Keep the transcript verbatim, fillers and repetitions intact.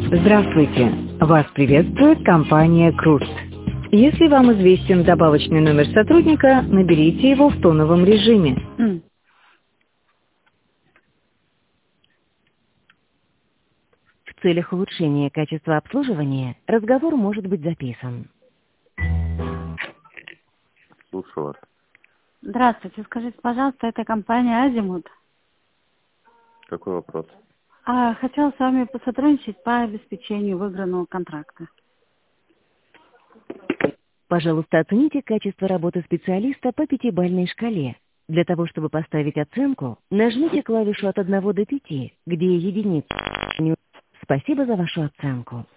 Здравствуйте! Вас приветствует компания Крут. Если вам известен добавочный номер сотрудника, наберите его в тоновом режиме. М. В целях улучшения качества обслуживания разговор может быть записан. Слушаю вас. Здравствуйте, скажите, пожалуйста, это компания Азимут. Какой вопрос? А, хотела с вами посотрудничать по обеспечению выигранного контракта. Пожалуйста, оцените качество работы специалиста по пятибалльной шкале. Для того, чтобы поставить оценку, нажмите клавишу от одного до пяти, где единица. Спасибо за вашу оценку.